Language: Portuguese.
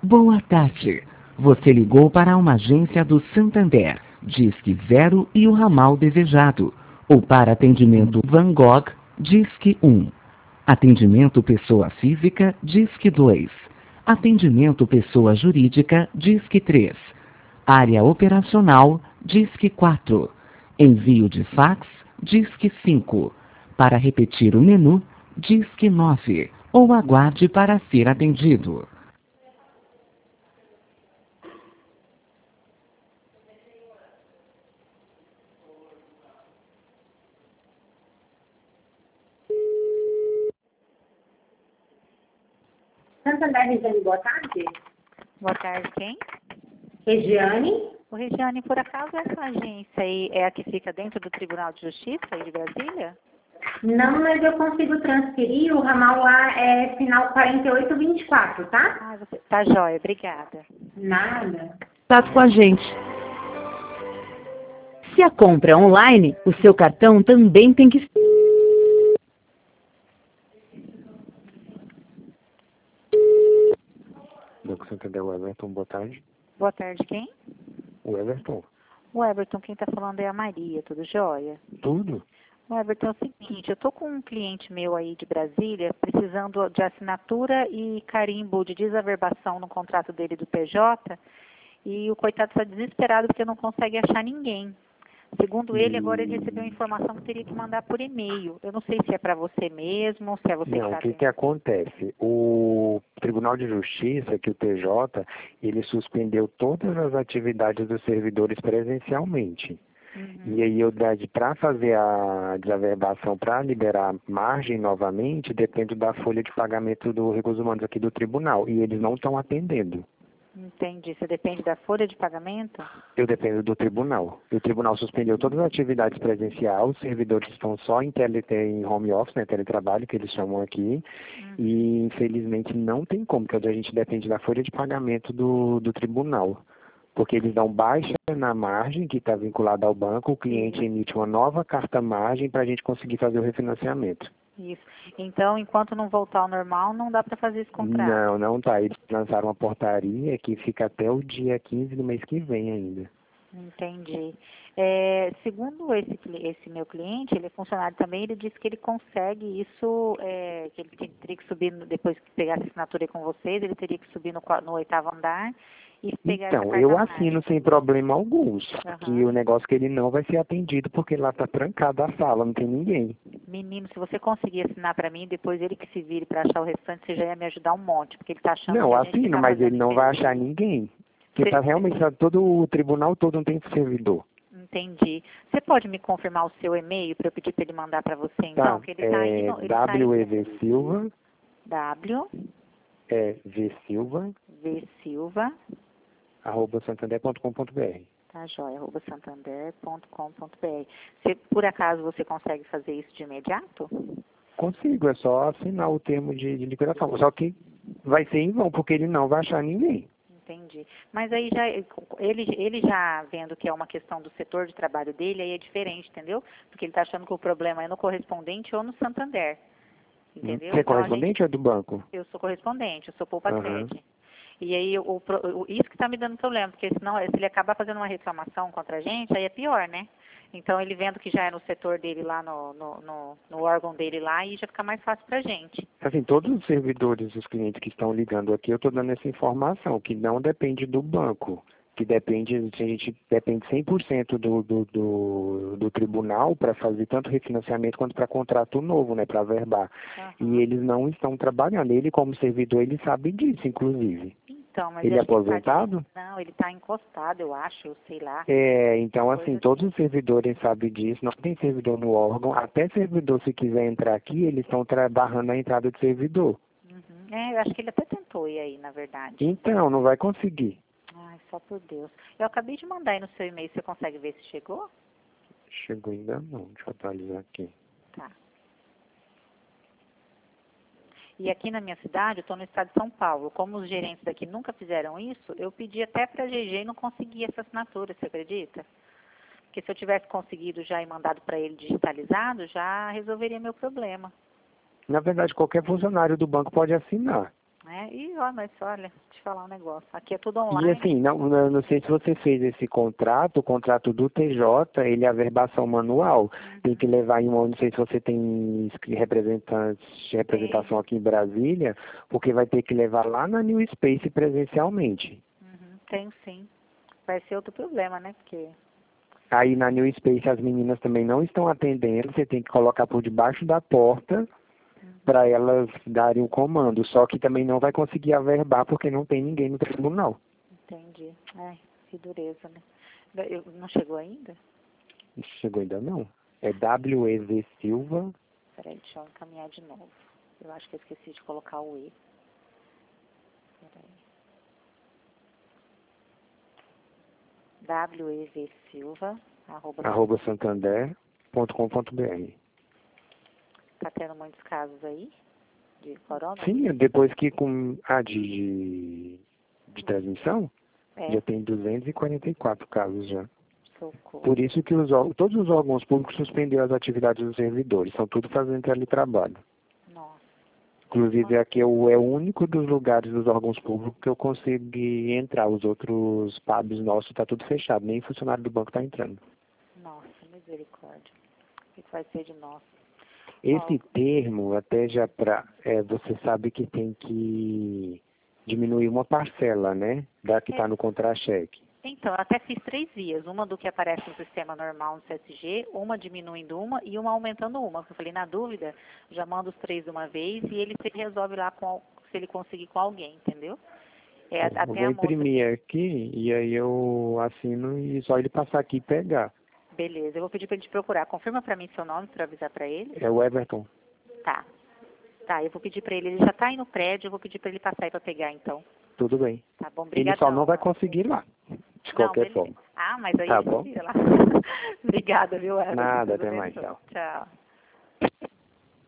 Boa tarde. Você ligou para uma agência do Santander, Disque 0 e o ramal desejado. Ou para atendimento Van Gogh, Disque 1. Atendimento pessoa física, Disque 2. Atendimento pessoa jurídica, Disque 3. Área operacional, Disque 4. Envio de fax, Disque 5. Para repetir o menu, Disque 9. Ou aguarde para ser atendido. Santander, Regiane, boa tarde. Boa tarde, quem? Regiane? O Regiane, por acaso essa agência aí é a que fica dentro do Tribunal de Justiça aí de Brasília? Não, mas eu consigo transferir, o ramal lá é final 4824, tá? Ah, você... Tá jóia, obrigada. Nada. Contato com a gente. Se a compra é online, o seu cartão também tem que... Banco Santander, o Everton, boa tarde. Boa tarde, quem? O Everton, O Everton, quem tá falando é a Maria, tudo jóia? tudo? O Everton, é o seguinte, eu tô com um cliente meu aí de Brasília precisando de assinatura e carimbo de desaverbação no contrato dele do PJ e o coitado está desesperado porque não consegue achar ninguém. Segundo ele, agora ele recebeu a informação que teria que mandar por e-mail. Eu não sei se é para você mesmo, se é você Não, que o que está... que acontece? O Tribunal de Justiça, que o TJ, ele suspendeu todas as atividades dos servidores presencialmente. E aí para fazer a desaverbação, para liberar margem novamente, depende da folha de pagamento do Recursos Humanos aqui do tribunal. E eles não estão atendendo. Entendi. Você depende da folha de pagamento? Eu dependo do tribunal. E o tribunal suspendeu todas as atividades presenciais, os servidores estão só em em home office, né, teletrabalho, que eles chamam aqui, e infelizmente não tem como, porque a gente depende da folha de pagamento do tribunal. Porque eles dão baixa na margem, que está vinculada ao banco, o cliente emite uma nova carta margem para a gente conseguir fazer o refinanciamento. Isso. Então, enquanto não voltar ao normal, não dá para fazer esse contrato? Não, não tá. Eles lançaram uma portaria que fica até o dia 15 do mês que vem ainda. Entendi. Segundo esse meu cliente, ele é funcionário também, ele disse que ele consegue isso, que ele teria que subir, depois que pegar a assinatura com vocês, ele teria que subir no 8º andar e pegar essa Então, carta eu margem. assino sem problema algum, só que o negócio é que ele não vai ser atendido porque lá tá trancada a sala, não tem ninguém. Menino, se você conseguir assinar para mim, depois ele que se vire para achar o restante, você já ia me ajudar um monte, porque ele tá achando Não, que a gente assino, tá mas fazendo ele não vai achar serviço. ninguém. Porque tá realmente, todo o tribunal todo não tem servidor. Entendi. Você pode me confirmar o seu e-mail para eu pedir para ele mandar para você, então? Tá, Que ele tá aí no... Ele tá aí, WEVSilva, W, vsilva, V Silva, @santander.com.br. tá joia, @santander.com.br. Se por acaso você consegue fazer isso de imediato? Consigo, é só assinar o termo de liquidação. Só que vai ser em vão, porque ele não vai achar ninguém. Entendi. Mas aí já ele já vendo que é uma questão do setor de trabalho dele, aí é diferente, entendeu? Porque ele está achando que o problema é no correspondente ou no Santander. Entendeu? Você é Então, correspondente ou é do banco? eu sou correspondente, eu sou Poupa-Cred. E aí isso que está me dando problema, porque senão se ele acabar fazendo uma reclamação contra a gente, aí é pior, né? Então ele vendo que já é no setor dele lá, no órgão dele lá, e já fica mais fácil pra gente. Assim, todos os servidores, os clientes que estão ligando aqui, eu estou dando essa informação, que não depende do banco, que depende, a gente depende 100% do tribunal para fazer tanto refinanciamento quanto para contrato novo, né, para verbar. E eles não estão trabalhando. Ele, como servidor, ele sabe disso, inclusive. Então, mas Ele é aposentado? Não, ele está encostado, eu acho, eu sei lá. Então assim, todos os servidores sabem disso, não tem servidor no órgão, até servidor, se quiser entrar aqui, eles estão barrando a entrada de servidor. Eu acho que ele até tentou ir aí, na verdade. Então, não vai conseguir. Ai, só por Deus. Eu acabei de mandar aí no seu e-mail, você consegue ver se chegou? Chegou ainda não, deixa eu atualizar aqui. Tá. E aqui na minha cidade, eu estou no estado de São Paulo. Como os gerentes daqui nunca fizeram isso, eu pedi até para a GG e não consegui essa assinatura, você acredita? Porque se eu tivesse conseguido já e mandado para ele digitalizado, já resolveria meu problema. Na verdade, qualquer funcionário do banco pode assinar. E, ó, mas olha, te falar um negócio. Aqui é tudo E online. assim, não sei se você fez esse contrato, o contrato do TJ, ele é a verbação manual. Tem que levar em uma, não sei se você tem representação aqui em Brasília, porque vai ter que levar lá na New Space presencialmente. Tenho sim. Vai ser outro problema, né? Porque... Aí na New Space as meninas também não estão atendendo, você tem que colocar por debaixo da porta para elas darem o comando. Só que também não vai conseguir averbar porque não tem ninguém no tribunal. Entendi. Ai, que dureza, né? Não chegou ainda? Chegou ainda não. É W.E.V. Silva. Peraí, deixa eu encaminhar de novo. Eu acho que eu esqueci de colocar o E. Peraí. W.E.V. Silva, @ santander.com.br. Tá tendo muitos casos aí de corona? Sim, depois que com a de transmissão, já tem 244 casos já. Socorro. Por isso que todos os órgãos públicos suspenderam as atividades dos servidores. Estão tudo fazendo teletrabalho. Nossa. Inclusive aqui é o único dos lugares dos órgãos públicos que eu consegui entrar. Os outros pubs nossos tá tudo fechado. Nem funcionário do banco está entrando. Nossa, misericórdia. O que vai ser de nós? Esse termo, até já você sabe que tem que diminuir uma parcela, né? Da que está no contra-cheque. Então, eu até fiz 3 vias. Uma do que aparece no sistema normal no CSG, uma diminuindo uma e uma aumentando uma. Eu falei, na dúvida, já manda os 3 de uma vez e ele se resolve lá se ele conseguir com alguém, entendeu? Eu vou imprimir aqui e aí eu assino e só ele passar aqui e pegar. Beleza, eu vou pedir para ele te procurar. Confirma para mim seu nome para avisar para ele. É o Everton. Tá, eu vou pedir para ele. Ele já está aí no prédio, eu vou pedir para ele passar aí para pegar, então. Tudo bem. Tá bom, obrigadão. Ele só não vai conseguir lá, de qualquer forma. Ah, mas aí tá ele bom. tira lá. Obrigada, viu, Everton? Nada, até mais, tchau. Tchau.